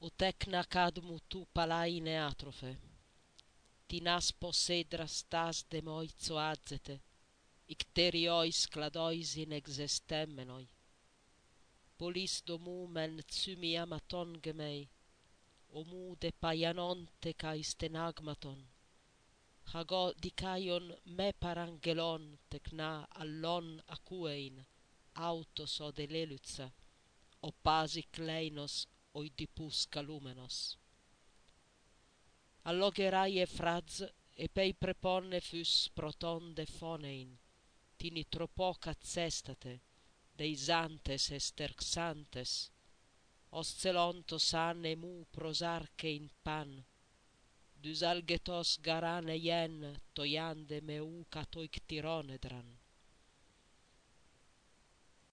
tecna cadmu tu palaine atrofe, tinas possedras tas demoizo adzete, icteriois cladois in existemenoi, polis domu men tsumi amaton gemei, omu de paianonte ca stenagmaton, hago dicaion me parangelon tecna allon acuein, autos o de lelutsa, o pasi kleinos oidipus calumenos. Allogerai e fraz e pei preponne fus protonde phonein, tini tropoca cestate, deisantes esterxantes, oscelontos ane mu prosarche in pan, dus algetos garane ien toiande meu catoictironedran.